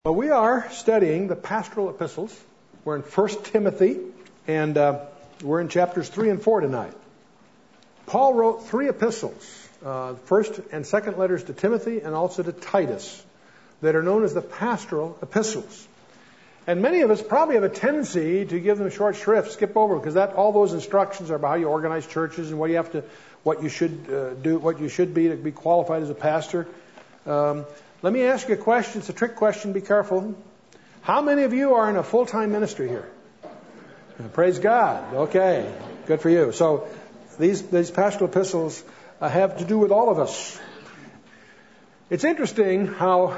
Well, we are studying the pastoral epistles. We're in 1 Timothy, and we're in chapters 3 and 4 tonight. Paul wrote 3 epistles, first and second letters to Timothy and also to Titus, that are known as the pastoral epistles. And many of us probably have a tendency to give them short shrift, skip over, because all those instructions are about how you organize churches and what you should do, what you should be to be qualified as a pastor. Let me ask you a question. It's a trick question. Be careful. How many of you are in a full-time ministry here? Praise God. Okay. Good for you. So these pastoral epistles have to do with all of us. It's interesting how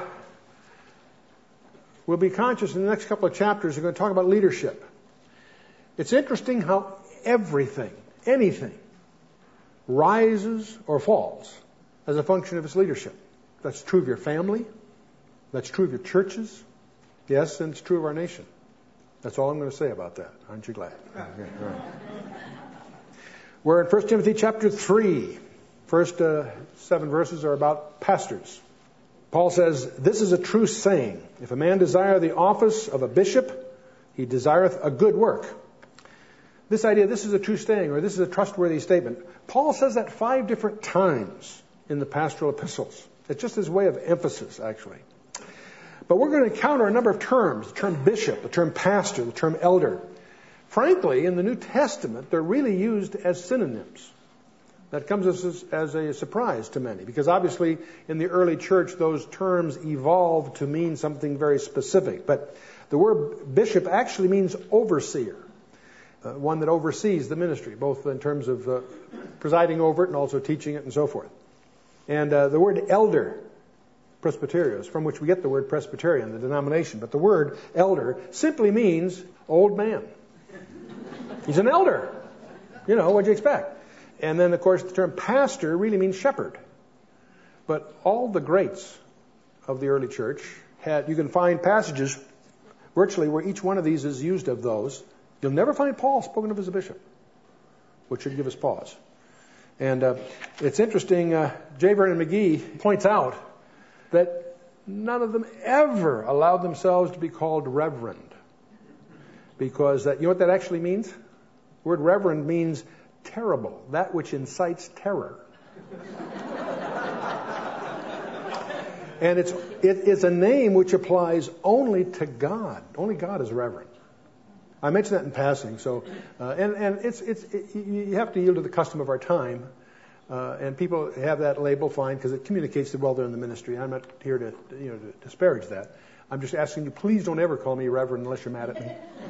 we'll be conscious in the next couple of chapters. We're going to talk about leadership. It's interesting how anything, rises or falls as a function of its leadership. That's true of your family. That's true of your churches. Yes, and it's true of our nation. That's all I'm going to say about that. Aren't you glad? Okay, all right. We're in 1 Timothy chapter 3. First 7 verses are about pastors. Paul says, "This is a true saying. If a man desire the office of a bishop, he desireth a good work." This idea, this is a true saying, or this is a trustworthy statement. Paul says that 5 different times in the pastoral epistles. It's just his way of emphasis, actually. But we're going to encounter a number of terms. The term bishop, the term pastor, the term elder. Frankly, in the New Testament, they're really used as synonyms. That comes as a surprise to many, because obviously in the early church, those terms evolved to mean something very specific. But the word bishop actually means overseer, one that oversees the ministry, both in terms of presiding over it and also teaching it and so forth. And the word elder, presbyterios, from which we get the word Presbyterian, the denomination. But the word elder simply means old man. He's an elder. You know, what'd you expect? And then, of course, the term pastor really means shepherd. But all the greats of the early church you can find passages virtually where each one of these is used of those. You'll never find Paul spoken of as a bishop, which should give us pause. And it's interesting, J. Vernon McGee points out that none of them ever allowed themselves to be called reverend. Because you know what that actually means? The word reverend means terrible, that which incites terror. And it's a name which applies only to God. Only God is reverend. I mentioned that in passing. So, you have to yield to the custom of our time, and people have that label, fine, because it communicates that well they're in the ministry. I'm not here to disparage that. I'm just asking you, please don't ever call me reverend unless you're mad at me.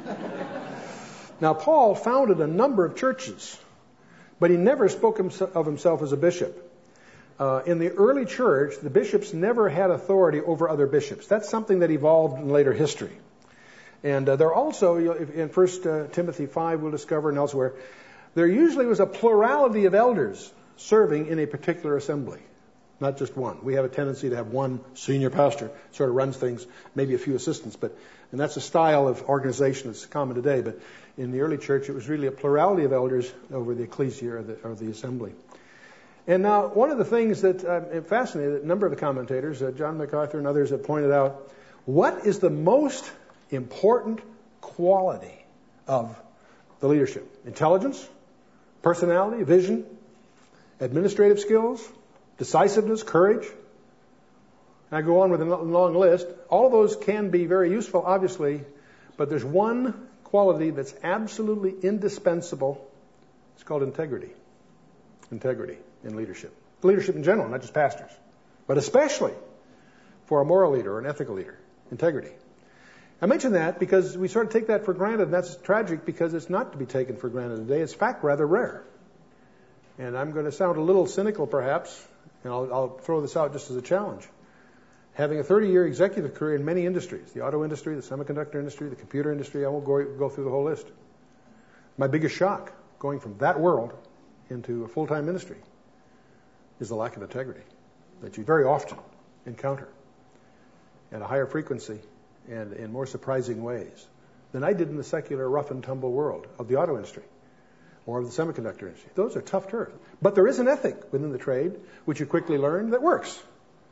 Now, Paul founded a number of churches, but he never spoke of himself as a bishop. In the early church, the bishops never had authority over other bishops. That's something that evolved in later history. And there also, in 1 Timothy 5, we'll discover, and elsewhere, there usually was a plurality of elders serving in a particular assembly, not just one. We have a tendency to have one senior pastor, sort of runs things, maybe a few assistants, and that's a style of organization that's common today. But in the early church, it was really a plurality of elders over the ecclesia or the assembly. And now, one of the things that I'm fascinated, a number of the commentators, John MacArthur and others have pointed out, what is the most important quality of the leadership? Intelligence, personality, vision, administrative skills, decisiveness, courage. And I go on with a long list. All of those can be very useful, obviously, but there's one quality that's absolutely indispensable. It's called integrity. Integrity in leadership. Leadership in general, not just pastors, but especially for a moral leader or an ethical leader. Integrity. I mention that because we sort of take that for granted, and that's tragic because it's not to be taken for granted today. It's, in fact, rather rare. And I'm going to sound a little cynical, perhaps, and I'll throw this out just as a challenge. Having a 30-year executive career in many industries, the auto industry, the semiconductor industry, the computer industry, I won't go through the whole list. My biggest shock going from that world into a full-time ministry is the lack of integrity that you very often encounter at a higher frequency and in more surprising ways than I did in the secular rough and tumble world of the auto industry or of the semiconductor industry. Those are tough turf. But there is an ethic within the trade, which you quickly learn, that works.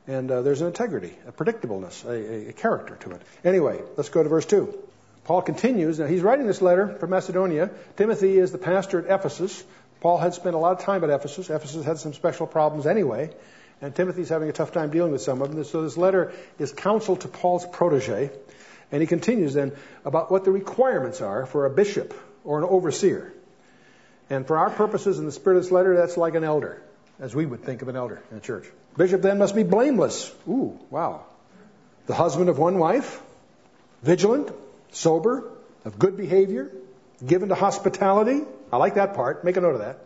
And there's an integrity, a predictableness, a character to it. Anyway, let's go to verse 2. Paul continues. Now, he's writing this letter from Macedonia. Timothy is the pastor at Ephesus. Paul had spent a lot of time at Ephesus. Ephesus had some special problems anyway, and Timothy's having a tough time dealing with some of them. So this letter is counsel to Paul's protege, and he continues then about what the requirements are for a bishop or an overseer. And for our purposes in the spirit of this letter, that's like an elder, as we would think of an elder in a church. Bishop then must be blameless. Ooh, wow. The husband of one wife, vigilant, sober, of good behavior, given to hospitality. I like that part. Make a note of that.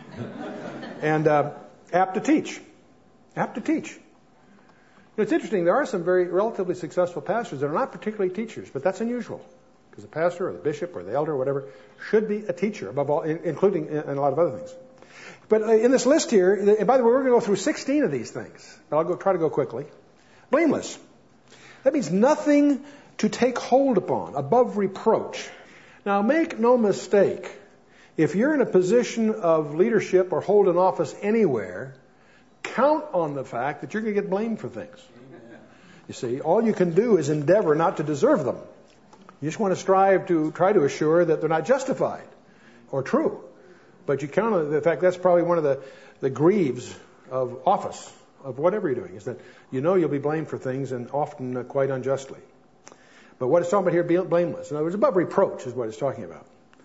And apt to teach. Apt to teach. It's interesting. There are some very relatively successful pastors that are not particularly teachers, but that's unusual. Because the pastor or the bishop or the elder or whatever should be a teacher, above all, including in a lot of other things. But in this list here, and by the way, we're going to go through 16 of these things. But I'll try to go quickly. Blameless. That means nothing to take hold upon, above reproach. Now, make no mistake. If you're in a position of leadership or hold an office anywhere, count on the fact that you're going to get blamed for things. You see, all you can do is endeavor not to deserve them. You just want to strive to try to assure that they're not justified or true. But you count on the fact that's probably one of the grieves of office, of whatever you're doing, is that you know you'll be blamed for things, and often quite unjustly. But what it's talking about here, blameless. In other words, above reproach is what it's talking about.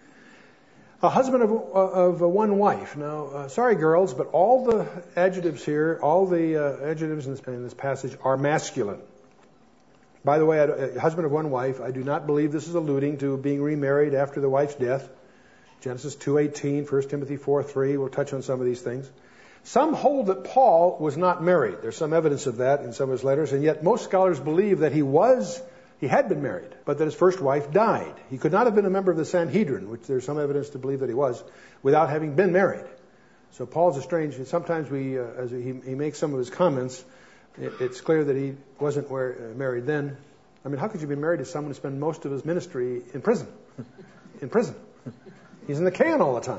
A husband of one wife. Now, sorry girls, but all the adjectives here, all the adjectives in this passage are masculine. By the way, a husband of one wife, I do not believe this is alluding to being remarried after the wife's death. Genesis 2:18, 1 Timothy 4:3, we'll touch on some of these things. Some hold that Paul was not married. There's some evidence of that in some of his letters, and yet most scholars believe that he had been married, but that his first wife died. He could not have been a member of the Sanhedrin, which there's some evidence to believe that he was, without having been married. So Paul's a strange, sometimes as he makes some of his comments, it's clear that he wasn't married then. I mean, how could you be married to someone who spent most of his ministry in prison? In prison. He's in the can all the time.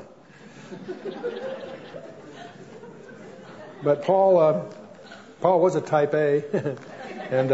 But Paul was a type A, and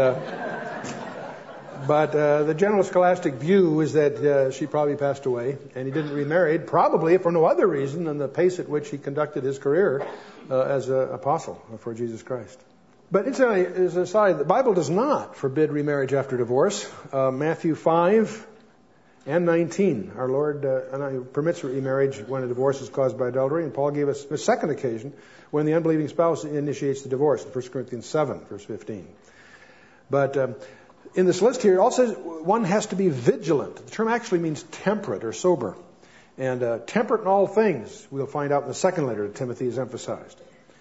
but the general scholastic view is that she probably passed away, and he didn't remarry, probably for no other reason than the pace at which he conducted his career as an apostle for Jesus Christ. But incidentally, as an aside, the Bible does not forbid remarriage after divorce. Matthew 5 and 19, our Lord permits remarriage when a divorce is caused by adultery, and Paul gave us a second occasion when the unbelieving spouse initiates the divorce in 1 Corinthians 7, verse 15. But in this list here, it also says one has to be vigilant. The term actually means temperate or sober. And temperate in all things, we'll find out in the second letter to Timothy is emphasized.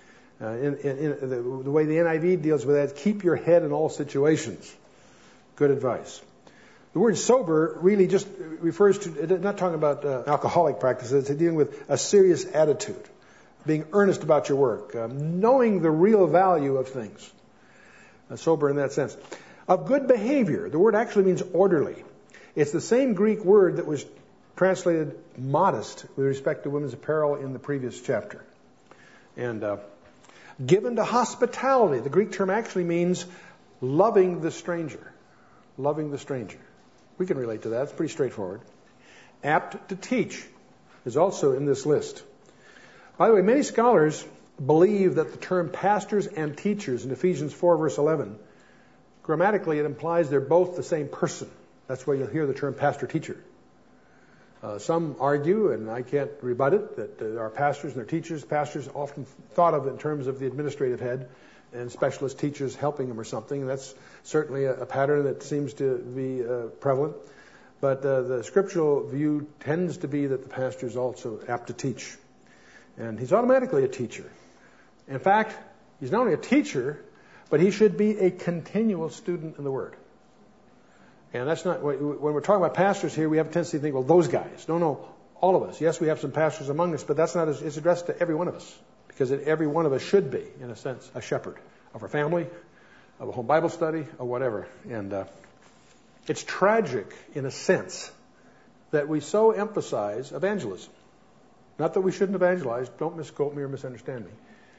The way the NIV deals with that, keep your head in all situations. Good advice. The word sober really just refers to, not talking about alcoholic practices, it's dealing with a serious attitude, being earnest about your work, knowing the real value of things. Sober in that sense. Of good behavior, the word actually means orderly. It's the same Greek word that was translated modest with respect to women's apparel in the previous chapter. And given to hospitality, the Greek term actually means loving the stranger. Loving the stranger. We can relate to that. It's pretty straightforward. Apt to teach is also in this list. By the way, many scholars believe that the term pastors and teachers in Ephesians 4, verse 11, grammatically it implies they're both the same person. That's why you'll hear the term pastor-teacher. Some argue, and I can't rebut it, that there are pastors and there are teachers. Pastors often thought of in terms of the administrative head, and specialist teachers helping them or something. And that's certainly a pattern that seems to be prevalent. But the scriptural view tends to be that the pastor is also apt to teach. And he's automatically a teacher. In fact, he's not only a teacher, but he should be a continual student in the Word. And that's not, when we're talking about pastors here, we have a tendency to think, well, those guys. No, all of us. Yes, we have some pastors among us, but that's not, it's addressed to every one of us. Because every one of us should be, in a sense, a shepherd of our family, of a home Bible study, or whatever. And it's tragic, in a sense, that we so emphasize evangelism. Not that we shouldn't evangelize. Don't misquote me or misunderstand me.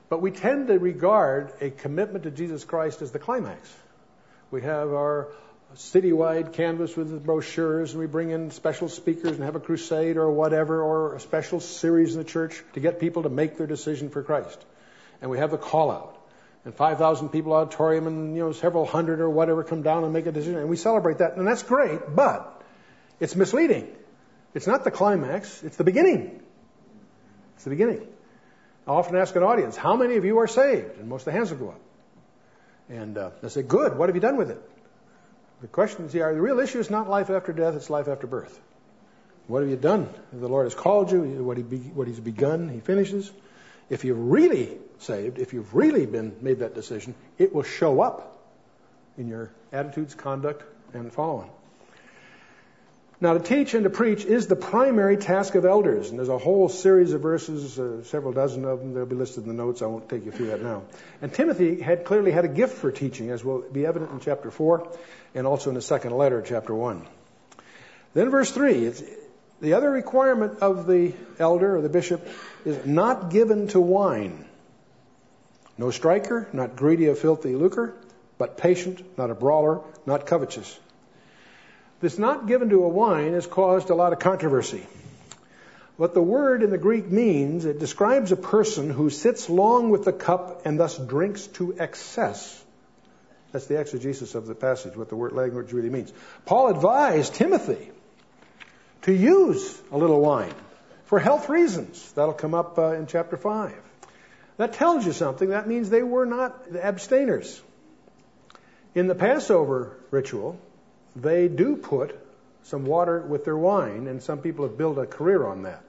But we tend to regard a commitment to Jesus Christ as the climax. We have our citywide canvas with the brochures, and we bring in special speakers and have a crusade or whatever, or a special series in the church to get people to make their decision for Christ. And we have the call out. And 5,000 people auditorium, and several hundred or whatever come down and make a decision. And we celebrate that, and that's great, but it's misleading. It's not the climax, it's the beginning. It's the beginning. I often ask an audience, how many of you are saved? And most of the hands will go up. And they say, good, what have you done with it? The question is, the real issue is not life after death, it's life after birth. What have you done? The Lord has called you, what He's begun, He finishes. If you're really saved, if you've really made that decision, it will show up in your attitudes, conduct, and following. Now, to teach and to preach is the primary task of elders. And there's a whole series of verses, several dozen of them. They'll be listed in the notes. I won't take you through that now. And Timothy clearly had a gift for teaching, as will be evident in chapter 4 and also in the second letter, chapter 1. Then verse 3, the other requirement of the elder or the bishop is not given to wine. No striker, not greedy of filthy lucre, but patient, not a brawler, not covetous. This not given to a wine has caused a lot of controversy. What the word in the Greek means, it describes a person who sits long with the cup and thus drinks to excess. That's the exegesis of the passage, what the word language really means. Paul advised Timothy to use a little wine for health reasons. That'll come up in chapter 5. That tells you something. That means they were not abstainers. In the Passover ritual, they do put some water with their wine, and some people have built a career on that.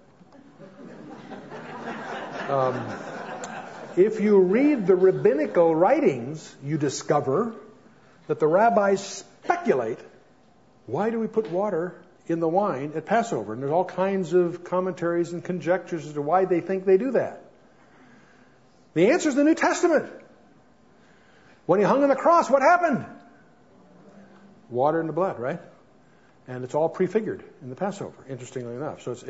If you read the rabbinical writings, you discover that the rabbis speculate, why do we put water in the wine at Passover? And there's all kinds of commentaries and conjectures as to why they think they do that. The answer is the New Testament. When He hung on the cross, what happened? Water in the blood, right? And it's all prefigured in the Passover, interestingly enough. So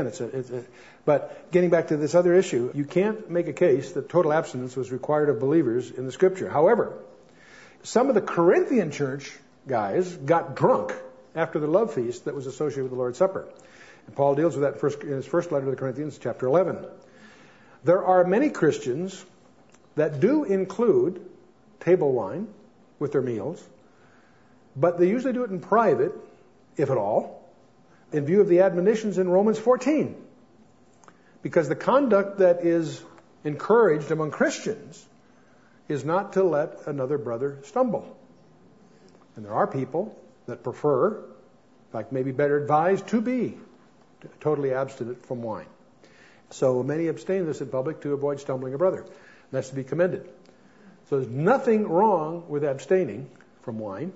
but getting back to this other issue, you can't make a case that total abstinence was required of believers in the Scripture. However, some of the Corinthian church guys got drunk after the love feast that was associated with the Lord's Supper. And Paul deals with that in his first letter to the Corinthians, chapter 11. There are many Christians that do include table wine with their meals, but they usually do it in private, if at all, in view of the admonitions in Romans 14. Because the conduct that is encouraged among Christians is not to let another brother stumble. And there are people that prefer, in fact, maybe better advised to be totally abstinent from wine. So many abstain this in public to avoid stumbling a brother. And that's to be commended. So there's nothing wrong with abstaining from wine.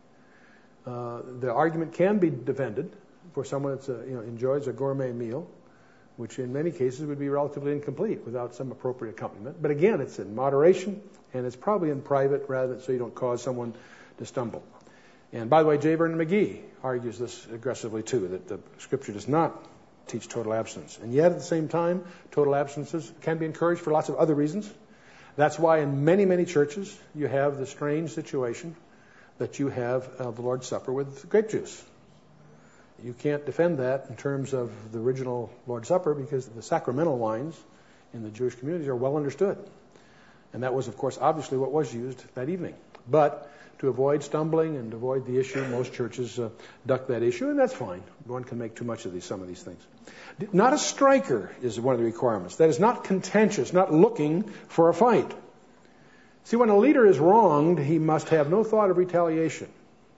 The argument can be defended for someone that enjoys a gourmet meal, which in many cases would be relatively incomplete without some appropriate accompaniment. But again, it's in moderation, and it's probably in private rather than so you don't cause someone to stumble. And by the way, J. Vernon McGee argues this aggressively too, that the Scripture does not teach total abstinence. And yet at the same time, total abstinences can be encouraged for lots of other reasons. That's why in many, many churches you have the strange situation that you have the Lord's Supper with grape juice. You can't defend that in terms of the original Lord's Supper because the sacramental wines in the Jewish communities are well understood. And that was, of course, obviously what was used that evening. But to avoid stumbling and to avoid the issue, most churches duck that issue, and that's fine. One can make too much of some of these things. Not a striker is one of the requirements. That is not contentious, not looking for a fight. See, when a leader is wronged, he must have no thought of retaliation.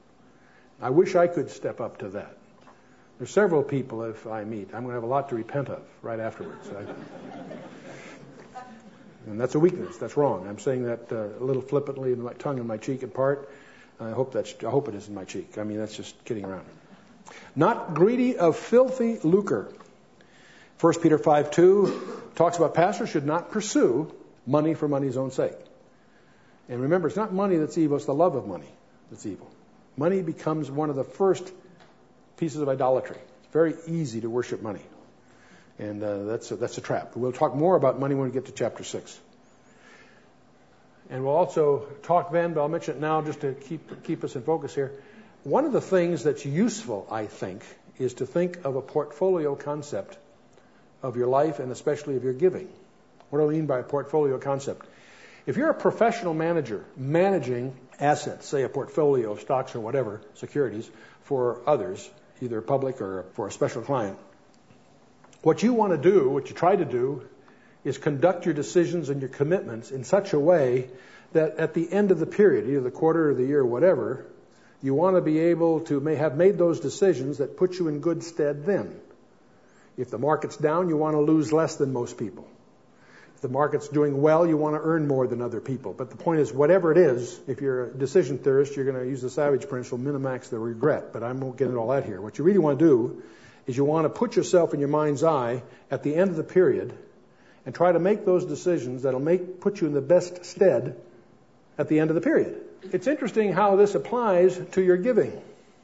I wish I could step up to that. There's several people, if I meet, I'm going to have a lot to repent of right afterwards. And that's a weakness. That's wrong. I'm saying that a little flippantly, in my tongue in my cheek in part. I hope it is in my cheek. I mean, that's just kidding around. Not greedy of filthy lucre. 1 Peter 5:2 talks about pastors should not pursue money for money's own sake. And remember, it's not money that's evil, it's the love of money that's evil. Money becomes one of the first pieces of idolatry. It's very easy to worship money. And that's a trap. We'll talk more about money when we get to chapter 6. And we'll also talk then, but I'll mention it now just to keep us in focus here. One of the things that's useful, I think, is to think of a portfolio concept of your life and especially of your giving. What do I mean by a portfolio concept? If you're a professional manager managing assets, say a portfolio of stocks or whatever, securities, for others, either public or for a special client, what you want to do, what you try to do, is conduct your decisions and your commitments in such a way that at the end of the period, either the quarter or the year or whatever, you want to be able to have made those decisions that put you in good stead then. If the market's down, you want to lose less than most people. If the market's doing well, you want to earn more than other people. But the point is, whatever it is, if you're a decision theorist, you're going to use the Savage principle, minimax the regret. But I won't get into all that here. What you really want to do is you want to put yourself in your mind's eye at the end of the period and try to make those decisions that'll put you in the best stead at the end of the period. It's interesting how this applies to your giving,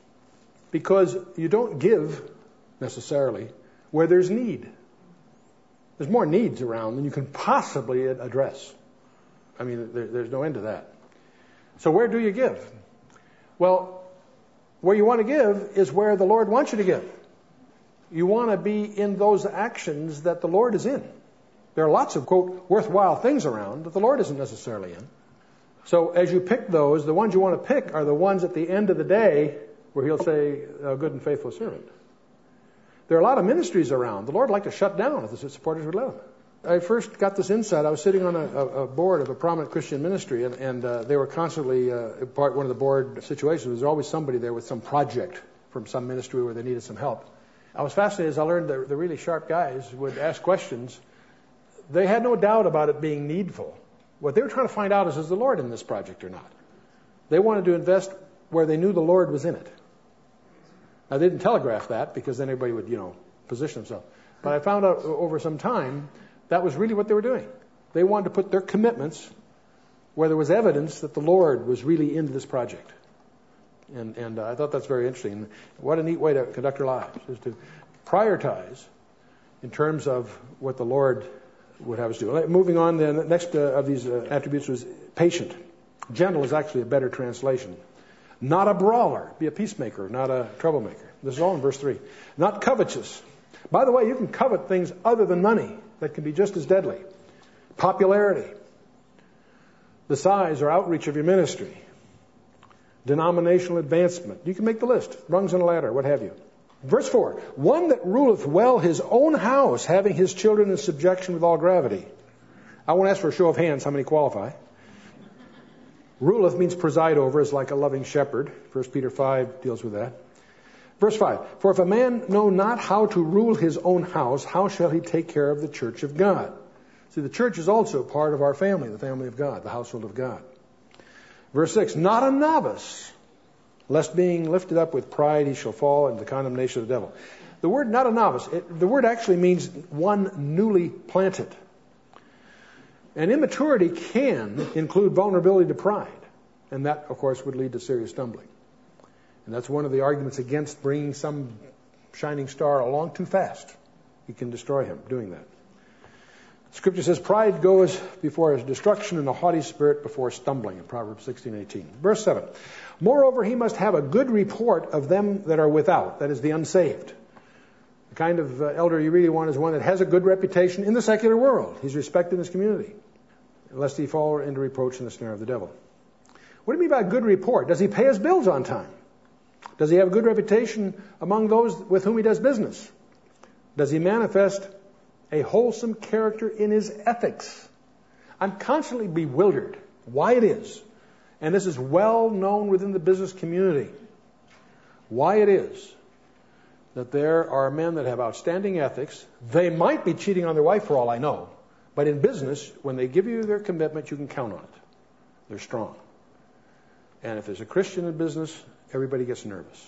because you don't give necessarily where there's need. There's more needs around than you can possibly address. I mean, there's no end to that. So where do you give? Well, where you want to give is where the Lord wants you to give. You want to be in those actions that the Lord is in. There are lots of, quote, worthwhile things around that the Lord isn't necessarily in. So as you pick those, the ones you want to pick are the ones at the end of the day where He'll say, "A good and faithful servant." There are a lot of ministries around. The Lord would like to shut down if the supporters would let Him. I first got this insight. I was sitting on a board of a prominent Christian ministry, and they were constantly, one of the board situations, there was always somebody there with some project from some ministry where they needed some help. I was fascinated as I learned that the really sharp guys would ask questions. They had no doubt about it being needful. What they were trying to find out is the Lord in this project or not? They wanted to invest where they knew the Lord was in it. Now, they didn't telegraph that because then everybody would, position themselves. But I found out over some time that was really what they were doing. They wanted to put their commitments where there was evidence that the Lord was really into this project. And I thought that's very interesting. What a neat way to conduct our lives, is to prioritize in terms of what the Lord would have us do. Moving on, then, the next of these attributes was patient. Gentle is actually a better translation. Not a brawler. Be a peacemaker, not a troublemaker. This is all in verse 3. Not covetous. By the way, you can covet things other than money that can be just as deadly. Popularity. The size or outreach of your ministry. Denominational advancement. You can make the list. Rungs on a ladder, what have you. Verse 4. One that ruleth well his own house, having his children in subjection with all gravity. I won't ask for a show of hands how many qualify. Ruleth means preside over, is like a loving shepherd. 1 Peter 5 deals with that. Verse 5. For if a man know not how to rule his own house, how shall he take care of the church of God? See, the church is also part of our family, the family of God, the household of God. Verse 6. Not a novice, lest being lifted up with pride he shall fall into the condemnation of the devil. The word not a novice, the word actually means one newly planted. And immaturity can include vulnerability to pride. And that, of course, would lead to serious stumbling. And that's one of the arguments against bringing some shining star along too fast. You can destroy him doing that. Scripture says, pride goes before destruction and a haughty spirit before stumbling, in Proverbs 16:18. Verse 7. Moreover, he must have a good report of them that are without, that is, the unsaved. The kind of elder you really want is one that has a good reputation in the secular world. He's respected in his community, lest he fall into reproach in the snare of the devil. What do you mean by a good report? Does he pay his bills on time? Does he have a good reputation among those with whom he does business? Does he manifest a wholesome character in his ethics? I'm constantly bewildered why it is, and this is well known within the business community, why it is that there are men that have outstanding ethics. They might be cheating on their wife for all I know, but in business, when they give you their commitment, you can count on it. They're strong. And if there's a Christian in business, everybody gets nervous.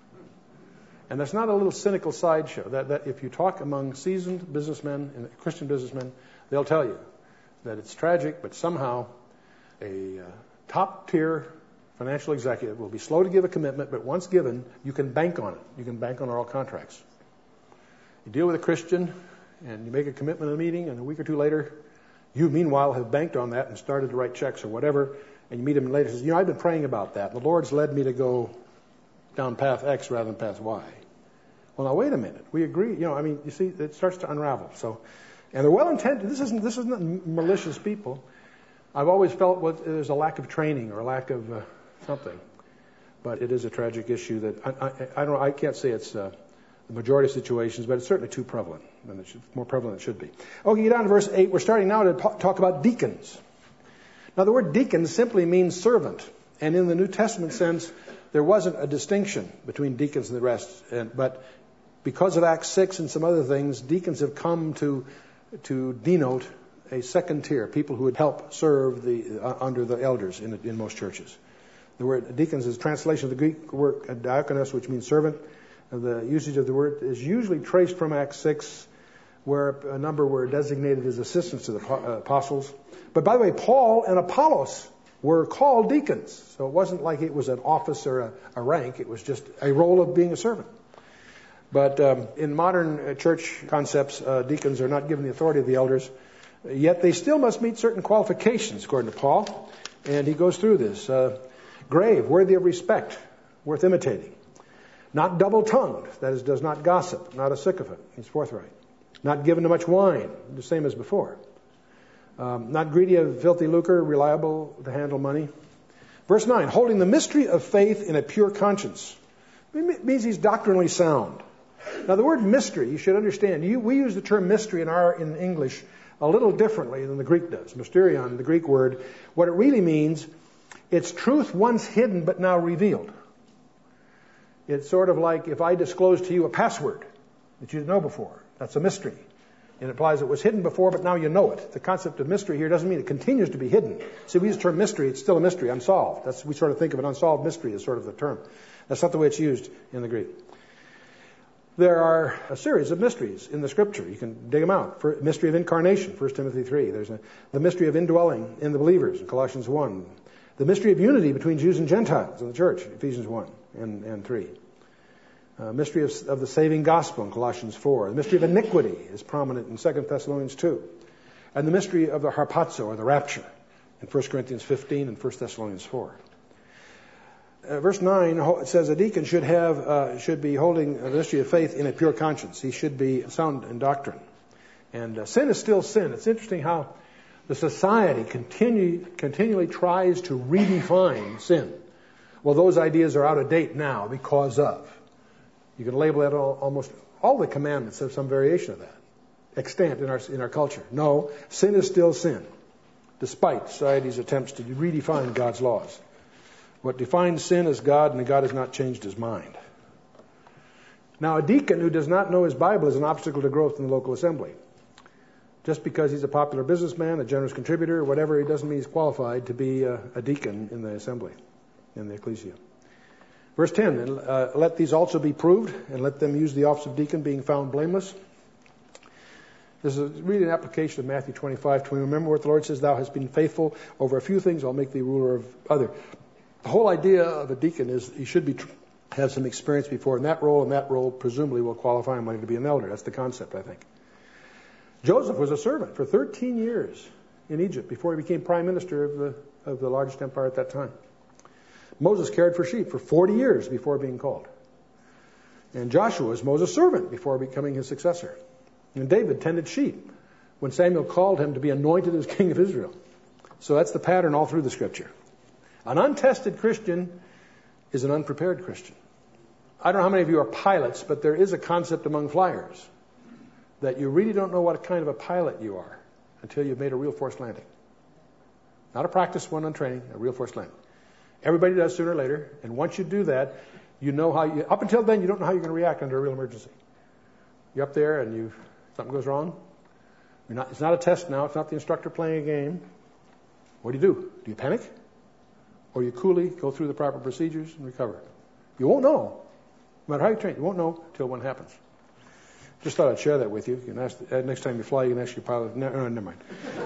And that's not a little cynical sideshow. That if you talk among seasoned businessmen and Christian businessmen, they'll tell you that it's tragic, but somehow a top-tier financial executive will be slow to give a commitment, but once given, you can bank on it. You can bank on oral contracts. You deal with a Christian, and you make a commitment in a meeting, and a week or two later, You, meanwhile, have banked on that and started to write checks or whatever, and you meet him later and says, I've been praying about that. The Lord's led me to go down path X rather than path Y. Well, now, wait a minute. We agree. You see, it starts to unravel. And they're well-intended. This isn't malicious people. I've always felt there's a lack of training or a lack of something. But it is a tragic issue that I can't say it's the majority of situations, but it's certainly too prevalent, and it's more prevalent than it should be. Okay, get down to verse 8. We're starting now to talk about deacons. Now, the word deacon simply means servant, and in the New Testament sense, there wasn't a distinction between deacons and the rest. But because of Acts 6 and some other things, deacons have come to denote a second tier, people who would help serve under the elders in most churches. The word deacons is a translation of the Greek word diakonos, which means servant. The usage of the word is usually traced from Acts 6, where a number were designated as assistants to the apostles. But by the way, Paul and Apollos were called deacons. So it wasn't like it was an office or a rank. It was just a role of being a servant. But in modern church concepts, deacons are not given the authority of the elders. Yet they still must meet certain qualifications, according to Paul. And he goes through this. Grave, worthy of respect, worth imitating. Not double-tongued, that is, does not gossip, not a sycophant, he's forthright. Not given to much wine, the same as before. Not greedy of filthy lucre, reliable to handle money. Verse 9, holding the mystery of faith in a pure conscience. It means he's doctrinally sound. Now the word mystery, you should understand, we use the term mystery in English a little differently than the Greek does. Mysterion, the Greek word, what it really means, it's truth once hidden but now revealed. It's sort of like if I disclose to you a password that you didn't know before. That's a mystery. It implies it was hidden before, but now you know it. The concept of mystery here doesn't mean it continues to be hidden. See, we use the term mystery. It's still a mystery, unsolved. We sort of think of an unsolved mystery as sort of the term. That's not the way it's used in the Greek. There are a series of mysteries in the Scripture. You can dig them out. Mystery of incarnation, 1 Timothy 3. There's the mystery of indwelling in the believers, in Colossians 1. The mystery of unity between Jews and Gentiles in the church, Ephesians 1 and 3. Mystery of the saving gospel in Colossians 4. The mystery of iniquity is prominent in 2 Thessalonians 2. And the mystery of the harpazo, or the rapture, in 1 Corinthians 15 and 1 Thessalonians 4. Verse 9, it says a deacon should be holding the mystery of faith in a pure conscience. He should be sound in doctrine. And sin is still sin. It's interesting how the society continually tries to redefine sin. Well, those ideas are out of date now because of. You can label that almost all the commandments have some variation of that, extant in our culture. No, sin is still sin, despite society's attempts to redefine God's laws. What defines sin is God, and God has not changed his mind. Now, a deacon who does not know his Bible is an obstacle to growth in the local assembly. Just because he's a popular businessman, a generous contributor, or whatever, it doesn't mean he's qualified to be a deacon in the assembly, in the ecclesia. Verse 10, let these also be proved, and let them use the office of deacon, being found blameless. This is really an application of Matthew 25. To remember what the Lord says, thou hast been faithful over a few things, I'll make thee ruler of other. The whole idea of a deacon is he should have some experience before in that role, and that role presumably will qualify him later to be an elder. That's the concept, I think. Joseph was a servant for 13 years in Egypt before he became prime minister of the largest empire at that time. Moses cared for sheep for 40 years before being called. And Joshua was Moses' servant before becoming his successor. And David tended sheep when Samuel called him to be anointed as king of Israel. So that's the pattern all through the Scripture. An untested Christian is an unprepared Christian. I don't know how many of you are pilots, but there is a concept among flyers that you really don't know what kind of a pilot you are until you've made a real forced landing. Not a practice one on training, a real forced landing. Everybody does sooner or later, and once you do that, you know up until then, you don't know how you're going to react under a real emergency. You're up there and something goes wrong. It's not a test now, it's not the instructor playing a game. What do? Do you panic? Or you coolly go through the proper procedures and recover? You won't know. No matter how you train, you won't know until one happens. Just thought I'd share that with you. You can ask, next time you fly, you can ask your pilot. No, never mind.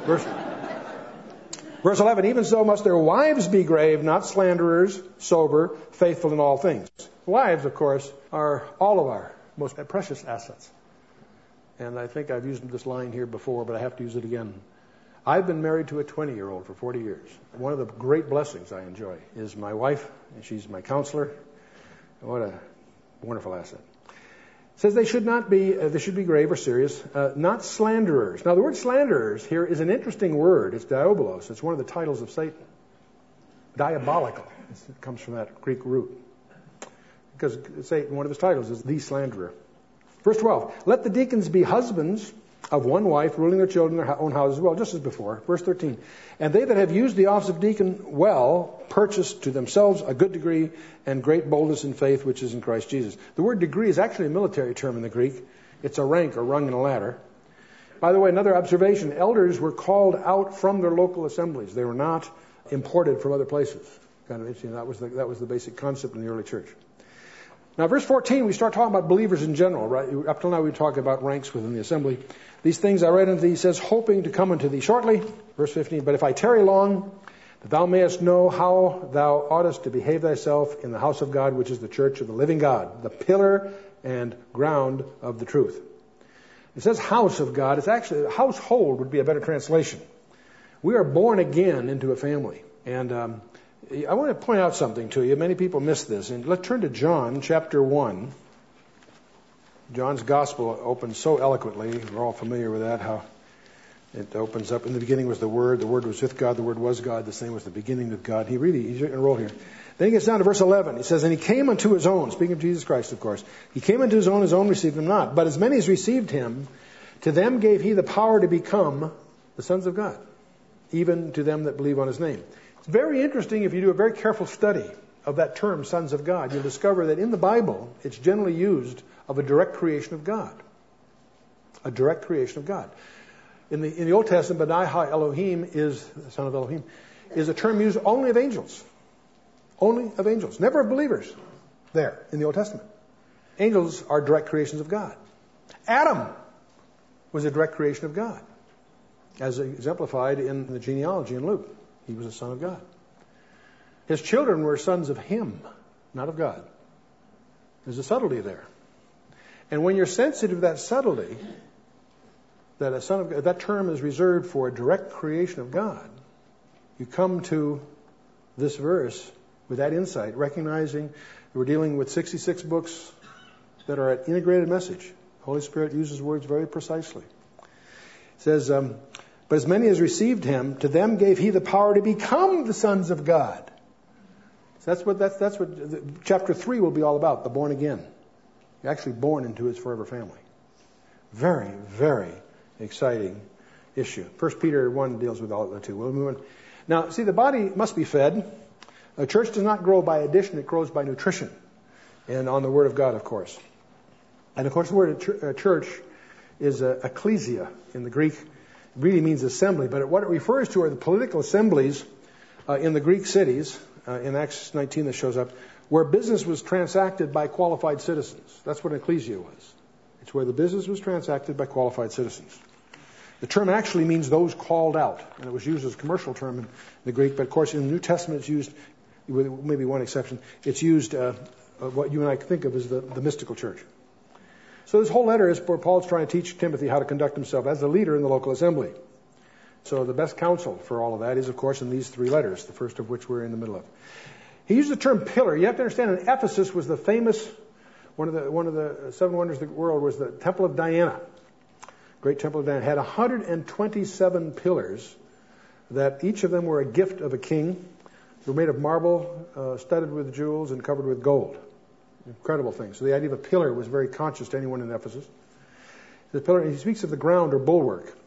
Verse 11, even so must their wives be grave, not slanderers, sober, faithful in all things. Wives, of course, are all of our most precious assets. And I think I've used this line here before, but I have to use it again. I've been married to a 20-year-old for 40 years. One of the great blessings I enjoy is my wife, and she's my counselor. What a wonderful asset. It says they should be grave or serious, not slanderers. Now, the word slanderers here is an interesting word. It's diabolos. It's one of the titles of Satan. Diabolical. It comes from that Greek root. Because Satan, one of his titles is the slanderer. Verse 12, let the deacons be husbands of one wife, ruling their children in their own houses, well, just as before. Verse 13, and they that have used the office of deacon well, purchase to themselves a good degree and great boldness in faith, which is in Christ Jesus. The word degree is actually a military term in the Greek. It's a rank or rung in a ladder. By the way, another observation, elders were called out from their local assemblies. They were not imported from other places. Kind of interesting. That was the basic concept in the early church. Now, verse 14, we start talking about believers in general, right? Up till now, we talk about ranks within the assembly. These things I write unto thee, says, hoping to come unto thee shortly. Verse 15, but if I tarry long, that thou mayest know how thou oughtest to behave thyself in the house of God, which is the church of the living God, the pillar and ground of the truth. It says house of God. It's actually, household would be a better translation. We are born again into a family. And I want to point out something to you. Many people miss this. And let's turn to John chapter 1. John's gospel opens so eloquently. We're all familiar with that, how it opens up. In the beginning was the Word was with God, the Word was God, the same was the beginning of God. He's enrolled here. Then he gets down to verse 11. He says, and he came unto his own, speaking of Jesus Christ, of course. He came unto his own received him not. But as many as received him, to them gave he the power to become the sons of God, even to them that believe on his name. It's very interesting if you do a very careful study of that term, sons of God. You'll discover that in the Bible, it's generally used of a direct creation of God. A direct creation of God. In the Old Testament, Benai Ha Elohim is, the son of Elohim, is a term used only of angels. Only of angels. Never of believers there in the Old Testament. Angels are direct creations of God. Adam was a direct creation of God, as exemplified in the genealogy in Luke. He was a son of God. His children were sons of him, not of God. There's a subtlety there. And when you're sensitive to that subtlety, that a son of God, that term is reserved for a direct creation of God, you come to this verse with that insight, recognizing that we're dealing with 66 books that are an integrated message. The Holy Spirit uses words very precisely. It says, but as many as received him, to them gave he the power to become the sons of God. So that's what chapter 3 will be all about, the born again. You're actually born into his forever family. Very, very exciting issue. 1 Peter 1 deals with all of the two. We'll move on. Now, see, the body must be fed. A church does not grow by addition, it grows by nutrition. And on the Word of God, of course. And of course, the word church is ecclesia in the Greek. It really means assembly. But what it refers to are the political assemblies in the Greek cities, in Acts 19 that shows up, where business was transacted by qualified citizens. That's what an ecclesia was. It's where the business was transacted by qualified citizens. The term actually means those called out, and it was used as a commercial term in the Greek, but of course in the New Testament it's used, with maybe one exception, it's used what you and I think of as the mystical church. So this whole letter is where Paul's trying to teach Timothy how to conduct himself as a leader in the local assembly. So the best counsel for all of that is, of course, in these 3 letters, the first of which we're in the middle of. He used the term pillar. You have to understand that Ephesus was the famous, one of the 7 wonders of the world was the Temple of Diana. Great Temple of Diana had 127 pillars that each of them were a gift of a king. They were made of marble, studded with jewels and covered with gold. Incredible thing. So the idea of a pillar was very conscious to anyone in Ephesus. The pillar, he speaks of the ground or bulwark.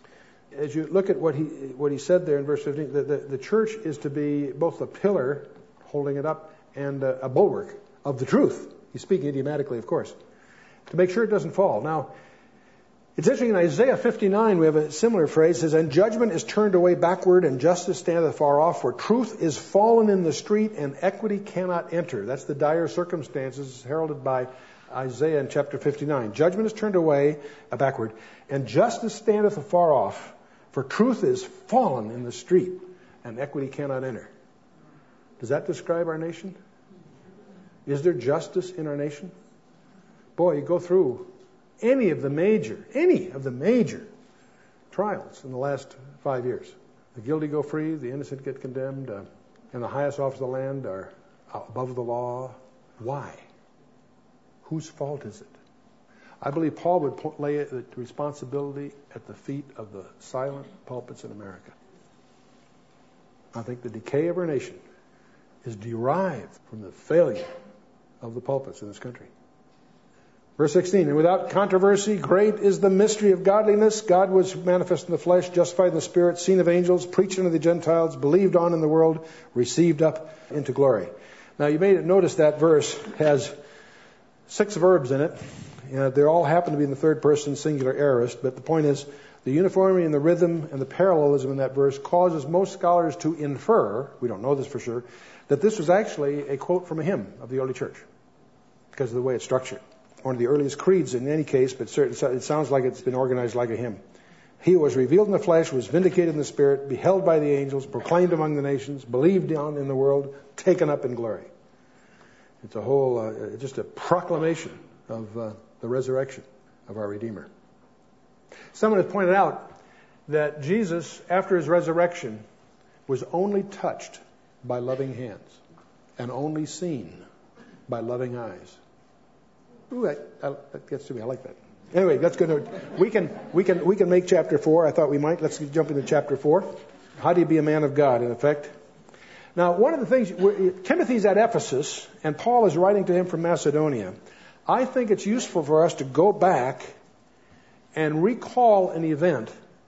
As you look at what he said there in verse 15, the church is to be both a pillar holding it up and a bulwark of the truth. He's speaking idiomatically, of course, to make sure it doesn't fall. Now, it's interesting, in Isaiah 59, we have a similar phrase. It says, and judgment is turned away backward, and justice standeth afar off, for truth is fallen in the street, and equity cannot enter. That's the dire circumstances heralded by Isaiah in chapter 59. Judgment is turned away backward, and justice standeth afar off, for truth is fallen in the street, and equity cannot enter. Does that describe our nation? Is there justice in our nation? Boy, you go through any of the major trials in the last 5 years. The guilty go free, the innocent get condemned, and the highest office of the land are above the law. Why? Whose fault is it? I believe Paul would lay the responsibility at the feet of the silent pulpits in America. I think the decay of our nation is derived from the failure of the pulpits in this country. Verse 16, and without controversy, great is the mystery of godliness. God was manifest in the flesh, justified in the spirit, seen of angels, preached unto the Gentiles, believed on in the world, received up into glory. Now you may notice that verse has 6 verbs in it. They all happen to be in the third person singular aorist, but the point is the uniformity and the rhythm and the parallelism in that verse causes most scholars to infer, we don't know this for sure, that this was actually a quote from a hymn of the early church because of the way it's structured. One of the earliest creeds in any case, but it sounds like it's been organized like a hymn. He was revealed in the flesh, was vindicated in the spirit, beheld by the angels, proclaimed among the nations, believed on in the world, taken up in glory. It's a whole, just a proclamation of the resurrection of our Redeemer. Someone has pointed out that Jesus, after his resurrection, was only touched by loving hands and only seen by loving eyes. Ooh, that gets to me. I like that. Anyway, that's good. We can make chapter 4. I thought we might. Let's jump into chapter 4. How do you be a man of God, in effect? Now, one of the things, Timothy's at Ephesus, and Paul is writing to him from Macedonia. I think it's useful for us to go back and recall an event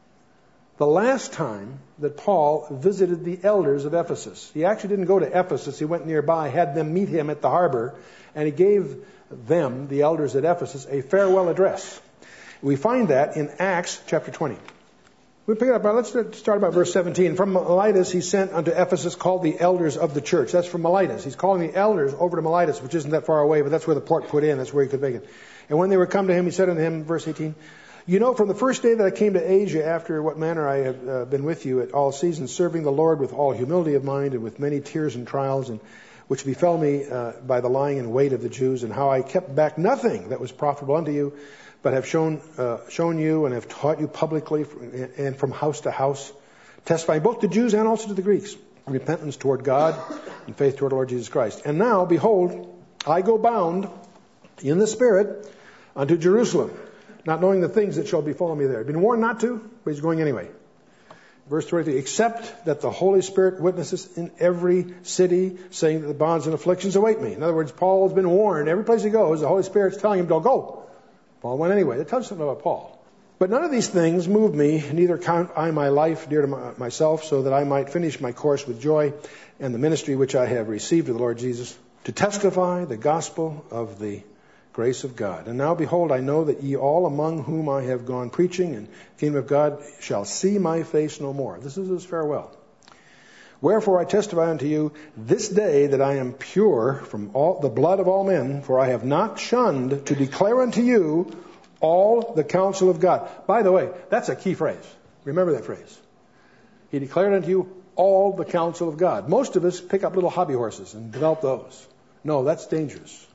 the last time that Paul visited the elders of Ephesus. He actually didn't go to Ephesus. He went nearby, had them meet him at the harbor, and he gave them, the elders at Ephesus, a farewell address. We find that in Acts chapter 20. We pick it up. Let's start about verse 17. From Miletus he sent unto Ephesus, called the elders of the church. That's from Miletus. He's calling the elders over to Miletus, which isn't that far away, but that's where the port put in. That's where he could make it. And when they were come to him, he said unto him, verse 18, you know, from the first day that I came to Asia, after what manner I have been with you at all seasons, serving the Lord with all humility of mind and with many tears and trials, and which befell me by the lying in wait of the Jews, and how I kept back nothing that was profitable unto you, but have shown you and have taught you publicly and from house to house, testifying both to Jews and also to the Greeks, repentance toward God and faith toward the Lord Jesus Christ. And now, behold, I go bound in the Spirit unto Jerusalem, not knowing the things that shall befall me there. I've been warned not to, but he's going anyway. Verse 23, except that the Holy Spirit witnesses in every city, saying that the bonds and afflictions await me. In other words, Paul has been warned. Every place he goes, the Holy Spirit's telling him, don't go. Paul went anyway. That tells you something about Paul. But none of these things move me, neither count I my life dear to myself, so that I might finish my course with joy and the ministry which I have received of the Lord Jesus, to testify the gospel of the grace of God. And now, behold, I know that ye all among whom I have gone preaching, and the kingdom of God shall see my face no more. This is his farewell. Wherefore I testify unto you this day that I am pure from all the blood of all men, for I have not shunned to declare unto you all the counsel of God. By the way, that's a key phrase. Remember that phrase. He declared unto you all the counsel of God. Most of us pick up little hobby horses and develop those. No, that's dangerous.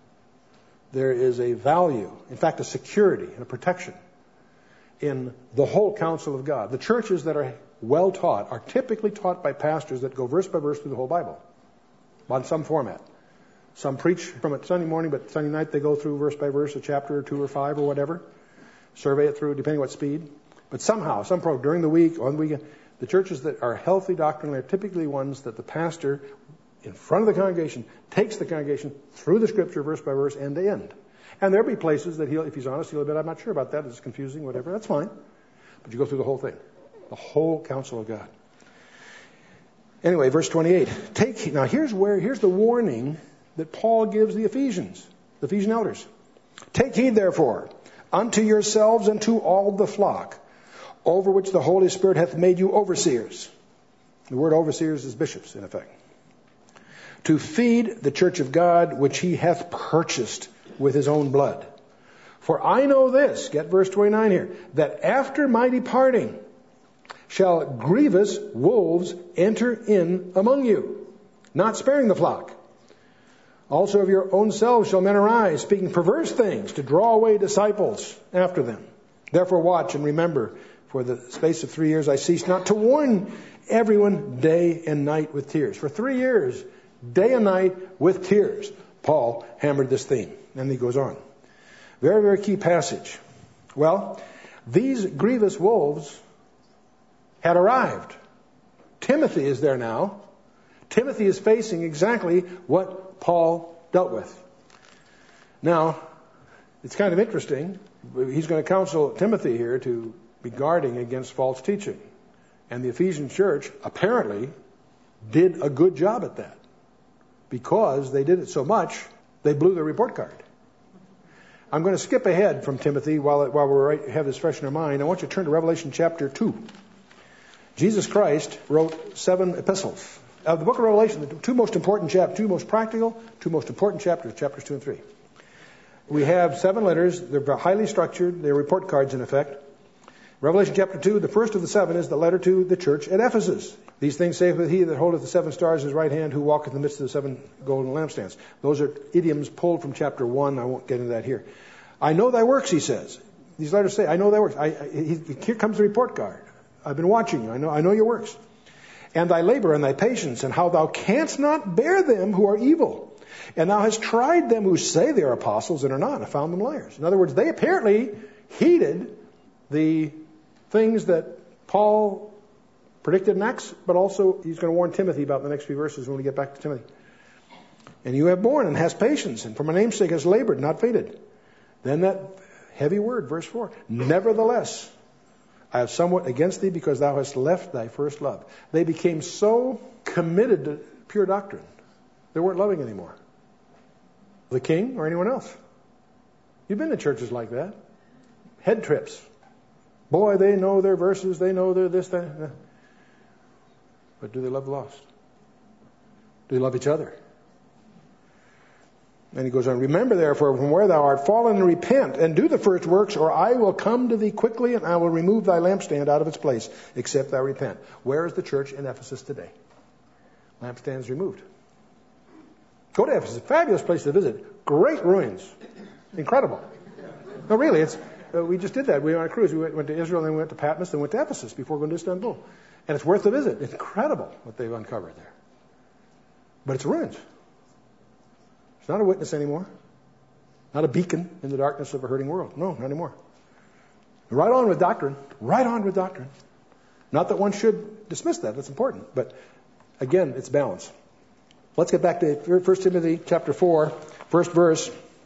There is a value, in fact, a security and a protection in the whole counsel of God. The churches that are well taught are typically taught by pastors that go verse by verse through the whole Bible on some format. Some preach from it Sunday morning, but Sunday night they go through verse by verse, a chapter or 2 or 5 or whatever. Survey it through, depending on what speed. But somehow, during the week, on the weekend, the churches that are healthy doctrinally are typically ones that the pastor, in front of the congregation, takes the congregation through the scripture verse by verse, end to end. And there'll be places that if he's honest, he'll admit, I'm not sure about that, it's confusing, whatever, that's fine. But you go through the whole thing, the whole counsel of God. Anyway, verse 28. Now here's the warning that Paul gives the Ephesian elders. Take heed, therefore, unto yourselves and to all the flock, over which the Holy Spirit hath made you overseers. The word overseers is bishops, in effect. To feed the church of God, which he hath purchased with his own blood. For I know this, get verse 29 here, that after my departing shall grievous wolves enter in among you, not sparing the flock. Also of your own selves shall men arise, speaking perverse things, to draw away disciples after them. Therefore watch and remember, For the space of 3 years I ceased not to warn everyone day and night with tears. For 3 years, day and night with tears, Paul hammered this theme. And he goes on. Very, very key passage. Well, these grievous wolves had arrived. Timothy is there now. Timothy is facing exactly what Paul dealt with. Now, it's kind of interesting. He's going to counsel Timothy here to be guarding against false teaching. And the Ephesian church apparently did a good job at that. Because they did it so much, they blew their report card. I'm going to skip ahead from Timothy while we have this fresh in our mind. I want you to turn to Revelation chapter 2. Jesus Christ wrote 7 epistles. The book of Revelation, the two most important chapters, two most practical, two most important chapters, chapters 2 and 3. We have 7 letters. They're highly structured. They're report cards, in effect. Revelation chapter 2, the first of the 7 is the letter to the church at Ephesus. These things saith he that holdeth the 7 stars in his right hand, who walketh in the midst of the 7 golden lampstands. Those are idioms pulled from chapter 1. I won't get into that here. I know thy works, he says. These letters say, I know thy works. Here comes the report card. I've been watching you. I know your works. And thy labor and thy patience, and how thou canst not bear them who are evil. And thou hast tried them who say they are apostles and are not, and found them liars. In other words, they apparently heeded the things that Paul predicted in Acts, but also he's going to warn Timothy about in the next few verses when we get back to Timothy. And you have borne and hast patience, and for my name's sake hast labored, not fainted. Then that heavy word, verse 4. Nevertheless, I have somewhat against thee, because thou hast left thy first love. They became so committed to pure doctrine, they weren't loving anymore. The king or anyone else. You've been to churches like that. Head trips. Boy, they know their verses, they know their this, that. But do they love the lost? Do they love each other? And he goes on, remember therefore from where thou art fallen, and repent, and do the first works, or I will come to thee quickly, and I will remove thy lampstand out of its place, except thou repent. Where is the church in Ephesus today? Lampstands removed. Go to Ephesus. Fabulous place to visit. Great ruins. Incredible. No, really, we just did that. We were on a cruise. We went to Israel, and then we went to Patmos, then went to Ephesus before going to Istanbul. And it's worth a visit. It's incredible what they've uncovered there. But it's ruins. It's not a witness anymore. Not a beacon in the darkness of a hurting world. No, not anymore. Right on with doctrine. Right on with doctrine. Not that one should dismiss that. That's important. But again, it's balance. Let's get back to 1 Timothy chapter 4, first verse.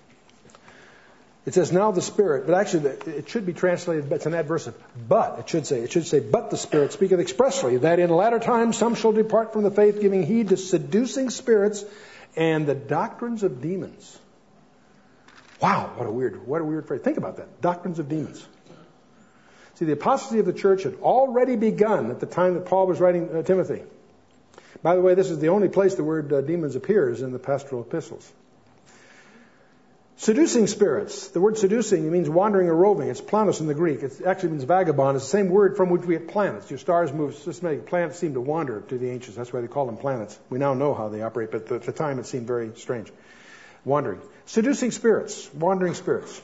It says, now the Spirit, but actually it should be translated, but it's an adversive. But, it should say, but the Spirit speaketh expressly, that in latter times some shall depart from the faith, giving heed to seducing spirits and the doctrines of demons. Wow, what a weird phrase. Think about that. Doctrines of demons. See, the apostasy of the church had already begun at the time that Paul was writing Timothy. By the way, this is the only place the word demons appears in the pastoral epistles. Seducing spirits. The word seducing means wandering or roving. It's planos in the Greek. It actually means vagabond. It's the same word from which we get planets. Your stars move. Systematic planets seem to wander to the ancients. That's why they call them planets. We now know how they operate, but at the time it seemed very strange. Wandering. Seducing spirits. Wandering spirits.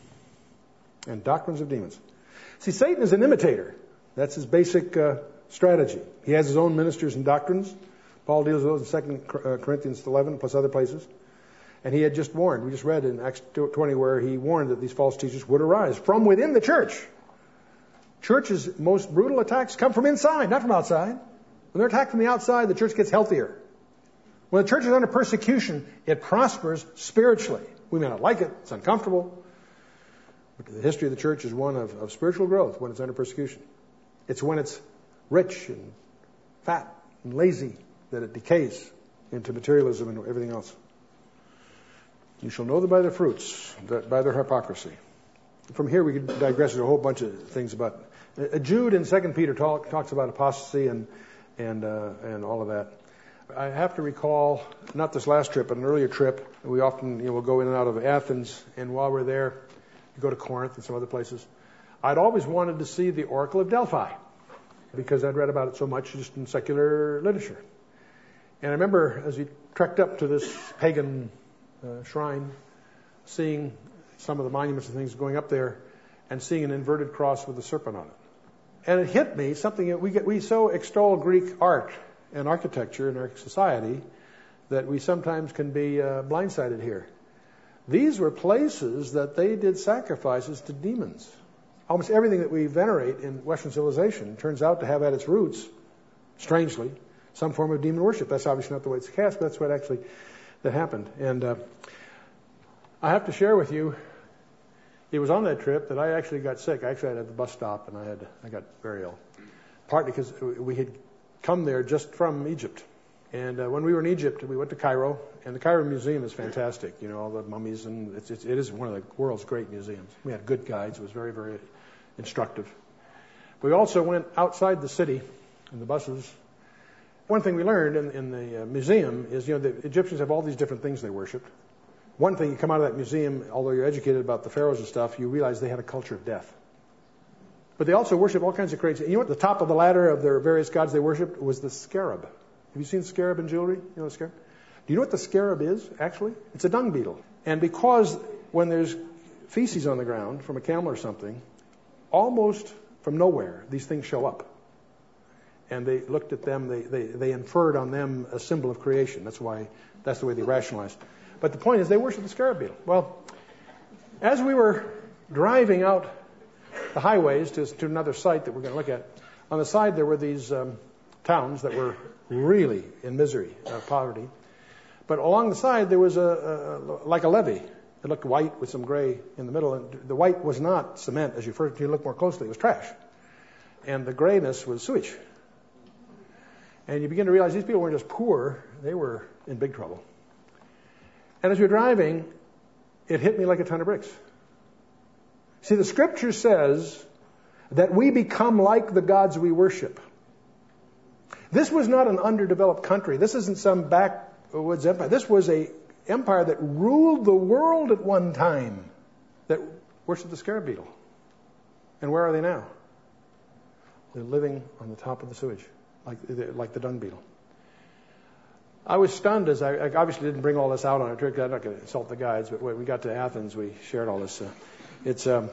And doctrines of demons. See, Satan is an imitator. That's his basic strategy. He has his own ministers and doctrines. Paul deals with those in 2 Corinthians 11 plus other places. And he had just warned. We just read in Acts 20 where he warned that these false teachers would arise from within the church. Church's most brutal attacks come from inside, not from outside. When they're attacked from the outside, the church gets healthier. When the church is under persecution, it prospers spiritually. We may not like it. It's uncomfortable. But the history of the church is one of spiritual growth when it's under persecution. It's when it's rich and fat and lazy that it decays into materialism and everything else. You shall know them by their fruits, by their hypocrisy. From here we could digress to a whole bunch of things about Jude and 2 Peter talks about apostasy and all of that. I have to recall, not this last trip, but an earlier trip. We often will go in and out of Athens, and while we're there, we go to Corinth and some other places. I'd always wanted to see the Oracle of Delphi because I'd read about it so much just in secular literature. And I remember as we trekked up to this pagan shrine, seeing some of the monuments and things going up there, and seeing an inverted cross with a serpent on it. And it hit me, something that we so extol Greek art and architecture in our society that we sometimes can be blindsided here. These were places that they did sacrifices to demons. Almost everything that we venerate in Western civilization turns out to have at its roots, strangely, some form of demon worship. That's obviously not the way it's cast, but that's what actually that happened. And I have to share with you, it was on that trip that I actually got sick. I actually had at the bus stop, and I got very ill. Partly because we had come there just from Egypt. And when we were in Egypt, we went to Cairo, and the Cairo Museum is fantastic. You know, all the mummies, and it is one of the world's great museums. We had good guides. It was very, very instructive. We also went outside the city in the buses. One thing we learned in the museum is, the Egyptians have all these different things they worship. One thing, you come out of that museum, although you're educated about the pharaohs and stuff, you realize they had a culture of death. But they also worship all kinds of crazy. You know what? The top of the ladder of their various gods they worshipped was the scarab. Have you seen scarab in jewelry? You know the scarab? Do you know what the scarab is, actually? It's a dung beetle. And because when there's feces on the ground from a camel or something, almost from nowhere, these things show up. And they looked at them, they inferred on them a symbol of creation. That's the way they rationalized. But the point is, they worship the scarab beetle. Well, as we were driving out the highways to another site that we're going to look at, on the side there were these towns that were really in misery, poverty. But along the side there was like a levee. It looked white with some gray in the middle. And the white was not cement, as you look more closely. It was trash. And the grayness was sewage. And you begin to realize these people weren't just poor, they were in big trouble. And as you're driving, it hit me like a ton of bricks. See, the scripture says that we become like the gods we worship. This was not an underdeveloped country. This isn't some backwoods empire. This was an empire that ruled the world at one time that worshipped the scarab beetle. And where are they now? They're living on the top of the sewage, like the dung beetle. I was stunned as I obviously didn't bring all this out on a trip. I'm not going to insult the guides, but when we got to Athens, we shared all this. The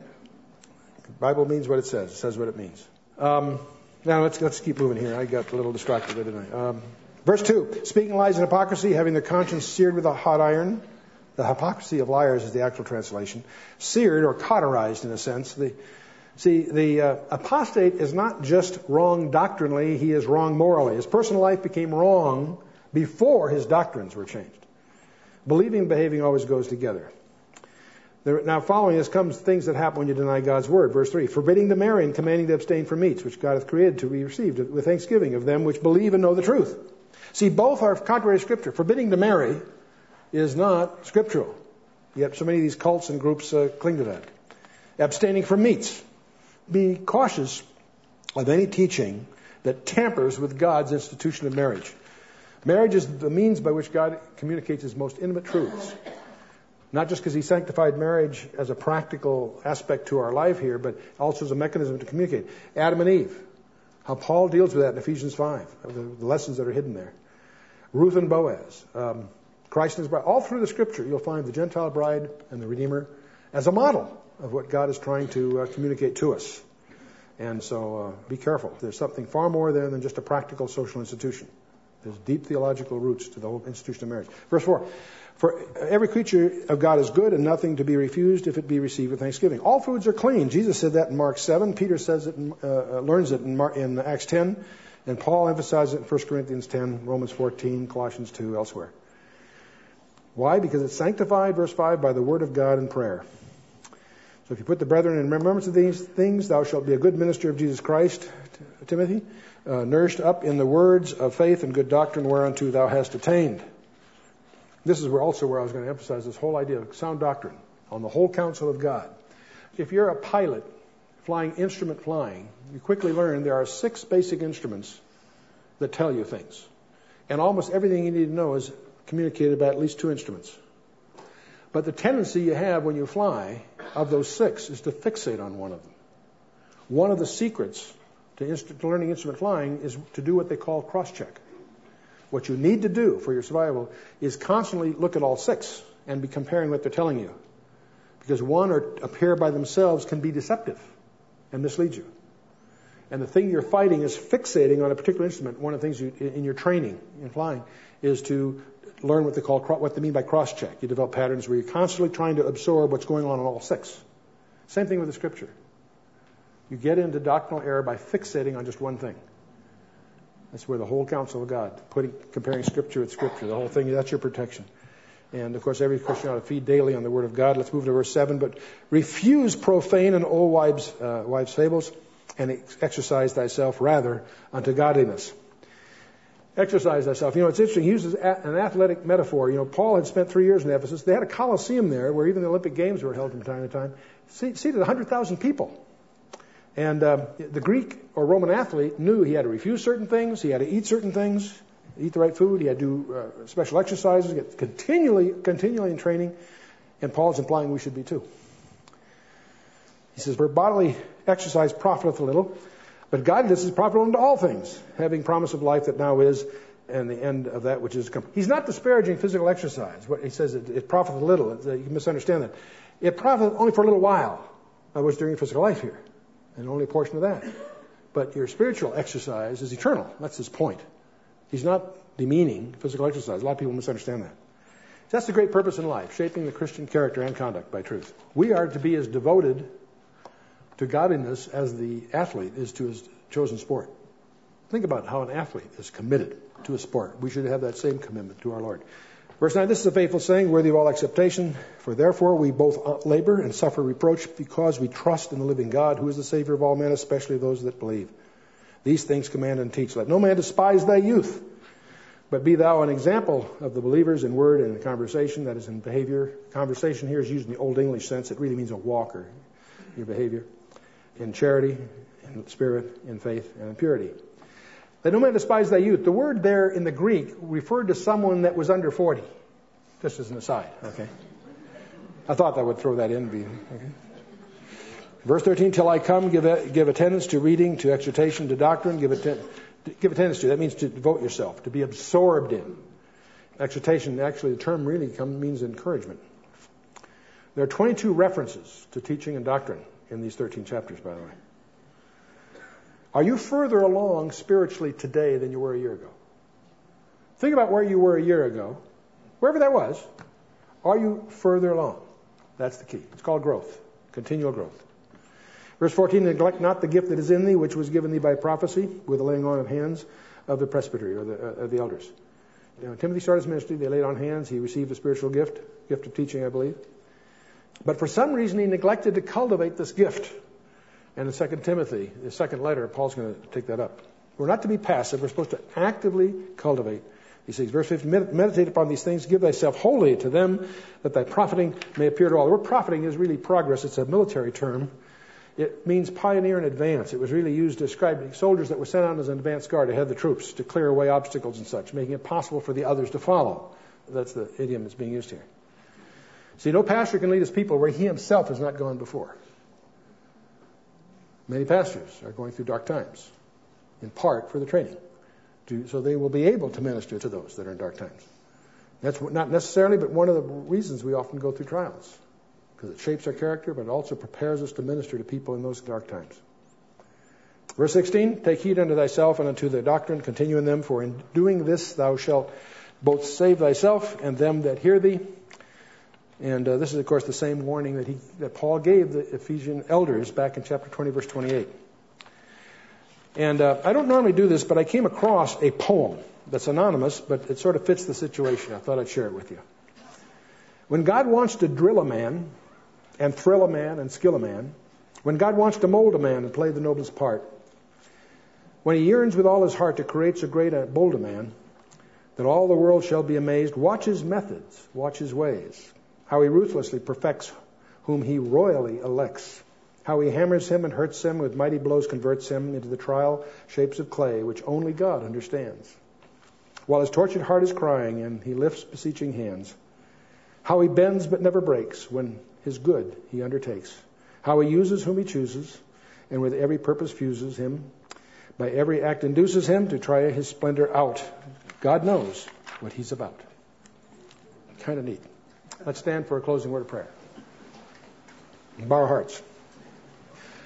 Bible means what it says. It says what it means. Now let's keep moving here. I got a little distracted, didn't I? Verse 2, speaking lies and hypocrisy, having their conscience seared with a hot iron. The hypocrisy of liars is the actual translation. Seared or cauterized in a sense. The apostate is not just wrong doctrinally, he is wrong morally. His personal life became wrong before his doctrines were changed. Believing and behaving always goes together. Now following this comes things that happen when you deny God's word. Verse 3, forbidding to marry and commanding to abstain from meats, which God hath created to be received with thanksgiving of them which believe and know the truth. See, both are contrary to Scripture. Forbidding to marry is not scriptural. Yet so many of these cults and groups cling to that. Abstaining from meats. Be cautious of any teaching that tampers with God's institution of marriage. Marriage is the means by which God communicates his most intimate truths. Not just because he sanctified marriage as a practical aspect to our life here, but also as a mechanism to communicate. Adam and Eve, how Paul deals with that in Ephesians 5, the lessons that are hidden there. Ruth and Boaz, Christ and his bride. All through the Scripture, you'll find the Gentile bride and the Redeemer as a model of what God is trying to communicate to us. And so be careful. There's something far more there than just a practical social institution. There's deep theological roots to the whole institution of marriage. Verse 4, for every creature of God is good and nothing to be refused if it be received with thanksgiving. All foods are clean. Jesus said that in Mark 7. Peter says it, learns it in Acts 10. And Paul emphasizes it in 1 Corinthians 10, Romans 14, Colossians 2, elsewhere. Why? Because it's sanctified, verse 5, by the word of God and prayer. So if you put the brethren in remembrance of these things, thou shalt be a good minister of Jesus Christ, Timothy, nourished up in the words of faith and good doctrine whereunto thou hast attained. This is also where I was going to emphasize this whole idea of sound doctrine on the whole counsel of God. If you're a pilot flying instrument flying, you quickly learn there are 6 basic instruments that tell you things. And almost everything you need to know is communicated by at least 2 instruments. But the tendency you have when you fly of those 6 is to fixate on one of them. One of the secrets to learning instrument flying is to do what they call cross-check. What you need to do for your survival is constantly look at all 6 and be comparing what they're telling you. Because one or a pair by themselves can be deceptive and mislead you. And the thing you're fighting is fixating on a particular instrument. One of the things in your training in flying is to learn what they mean by cross-check. You develop patterns where you're constantly trying to absorb what's going on in all six. Same thing with the Scripture. You get into doctrinal error by fixating on just one thing. That's where the whole counsel of God, comparing Scripture with Scripture, the whole thing, that's your protection. And, of course, every Christian ought to feed daily on the Word of God. Let's move to verse 7. But refuse profane and old wives' fables, and exercise thyself rather unto godliness. Exercise thyself. It's interesting. He uses an athletic metaphor. Paul had spent 3 years in Ephesus. They had a Colosseum there where even the Olympic Games were held from time to time. Seated 100,000 people. And the Greek or Roman athlete knew he had to refuse certain things, he had to eat certain things, eat the right food, he had to do special exercises, get continually in training, and Paul's implying we should be too. He says, for bodily exercise profiteth a little, but godliness is profitable unto all things, having promise of life that now is, and the end of that which is to come. He's not disparaging physical exercise. What he says, it profiteth a little. You misunderstand that. It profiteth only for a little while. I was during your physical life here. And only a portion of that. But your spiritual exercise is eternal. That's his point. He's not demeaning physical exercise. A lot of people misunderstand that. That's the great purpose in life, shaping the Christian character and conduct by truth. We are to be as devoted to godliness as the athlete is to his chosen sport. Think about how an athlete is committed to a sport. We should have that same commitment to our Lord. Verse 9, this is a faithful saying, worthy of all acceptation. For therefore we both labor and suffer reproach because we trust in the living God, who is the Savior of all men, especially those that believe. These things command and teach. Let no man despise thy youth, but be thou an example of the believers in word and in conversation, that is in behavior. Conversation here is used in the Old English sense. It really means a walk or your behavior. In charity, in spirit, in faith, and in purity. Let no man despise thy youth. The word there in the Greek referred to someone that was under 40. Just as an aside, okay? I thought I would throw that in. Okay? Verse 13, till I come, give attendance to reading, to exhortation, to doctrine. Give attendance to. That means to devote yourself, to be absorbed in. Exhortation, actually the term really means encouragement. There are 22 references to teaching and doctrine in these 13 chapters, by the way. Are you further along spiritually today than you were a year ago? Think about where you were a year ago. Wherever that was, are you further along? That's the key. It's called growth, continual growth. Verse 14, neglect not the gift that is in thee, which was given thee by prophecy, with the laying on of hands of the presbytery, or the elders. Timothy started his ministry. They laid on hands. He received a spiritual gift of teaching, I believe. But for some reason, he neglected to cultivate this gift. And in 2 Timothy, the second letter, Paul's going to take that up. We're not to be passive. We're supposed to actively cultivate. He says, verse 15, meditate upon these things, give thyself wholly to them, that thy profiting may appear to all. The word profiting is really progress. It's a military term. It means pioneer in advance. It was really used to describe soldiers that were sent out as an advance guard ahead of the troops to clear away obstacles and such, making it possible for the others to follow. That's the idiom that's being used here. See, no pastor can lead his people where he himself has not gone before. Many pastors are going through dark times, in part for the training, so they will be able to minister to those that are in dark times. That's not necessarily, but one of the reasons we often go through trials, because it shapes our character, but it also prepares us to minister to people in those dark times. Verse 16, take heed unto thyself and unto the doctrine, continue in them, for in doing this thou shalt both save thyself and them that hear thee. And this is, of course, the same warning that Paul gave the Ephesian elders back in chapter 20, verse 28. And I don't normally do this, but I came across a poem that's anonymous, but it sort of fits the situation. I thought I'd share it with you. When God wants to drill a man and thrill a man and skill a man, when God wants to mold a man and play the noblest part, when he yearns with all his heart to create so great and bold a man, that all the world shall be amazed, watch his methods, watch his ways, how he ruthlessly perfects whom he royally elects, how he hammers him and hurts him, with mighty blows converts him into the trial shapes of clay, which only God understands. While his tortured heart is crying and he lifts beseeching hands, how he bends but never breaks when his good he undertakes, how he uses whom he chooses, and with every purpose fuses him, by every act induces him to try his splendor out. God knows what he's about. Kind of neat. Let's stand for a closing word of prayer. Bow our hearts.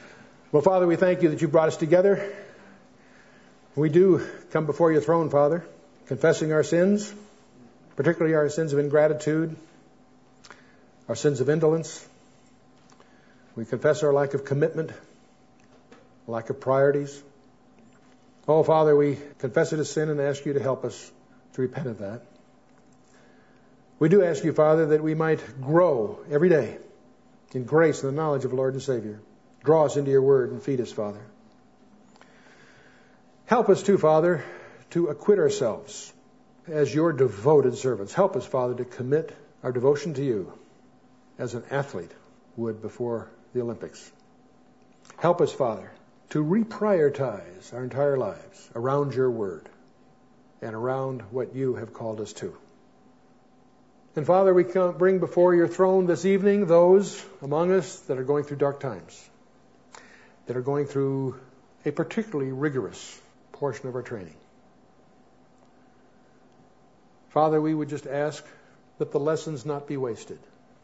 Well, Father, we thank you that you brought us together. We do come before your throne, Father, confessing our sins, particularly our sins of ingratitude, our sins of indolence. We confess our lack of commitment, lack of priorities. Oh, Father, we confess it as sin and ask you to help us to repent of that. We do ask you, Father, that we might grow every day in grace and the knowledge of the Lord and Savior. Draw us into your word and feed us, Father. Help us too, Father, to acquit ourselves as your devoted servants. Help us, Father, to commit our devotion to you as an athlete would before the Olympics. Help us, Father, to reprioritize our entire lives around your word and around what you have called us to. And Father, we bring before your throne this evening those among us that are going through dark times, that are going through a particularly rigorous portion of our training. Father, we would just ask that the lessons not be wasted.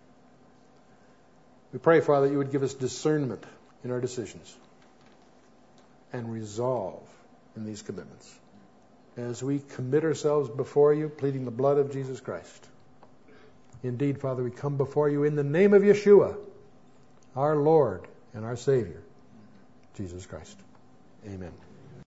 We pray, Father, that you would give us discernment in our decisions and resolve in these commitments as we commit ourselves before you, pleading the blood of Jesus Christ. Indeed, Father, we come before you in the name of Yeshua, our Lord and our Savior, Jesus Christ. Amen.